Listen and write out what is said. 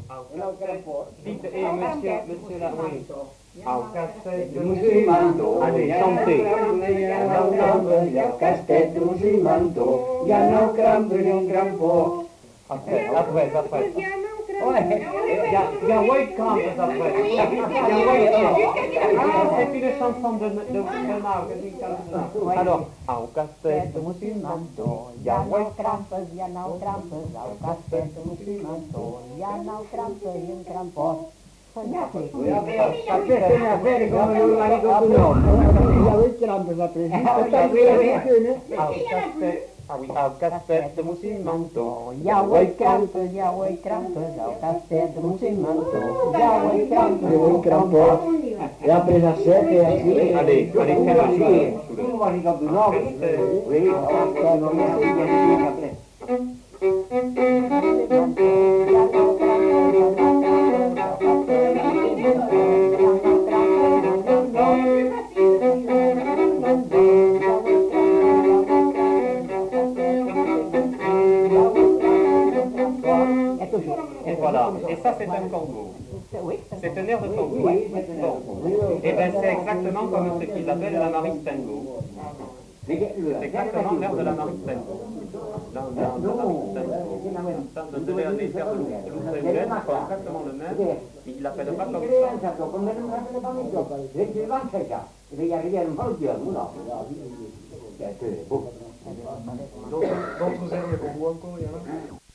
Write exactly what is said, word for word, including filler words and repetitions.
Dites, eh, monsieur, monsieur là, oui. Au castet de Musimando, allez, chantez. Al castet de Musimando, hi ha nou cramp ni un gran por. Après, après, après. Ouais, il y a, il y a White Campus après. Il y a White Campus. Ah, c'est une chanson de, de, de Bernard que j'ai chantée. Alors, au castet de Musimando, il y a White Krampus, hi ha nou Krampus, al castet de Musimando, hi ha nou Krampus i un Krampus. Sognate qui. Sapete ne avere come un marico di nonno. Io il crampo la presa. Au castet, ah oui, au castet de Musimando. Hi ha White Krampus, hi ha White Krampus, al castet de Musimando, hi ha White Krampus, Un crampo. E ha preso a sette Allez, e allez, fais la chanson. un marico di nonno. Oui, non mi ha detto Et voilà, et ça c'est un Congo. C'est un air de Congo. Bon, et bien c'est exactement comme ce qu'ils appellent la Maristango. C'est exactement l'air de la Maristango. Dans, dans, dans la Maristango. Ça, vous devez aller faire le Louvain, c'est exactement le même, mais ils l'appellent pas comme ça. Donc, D'autres airs de Congo encore, il y en a?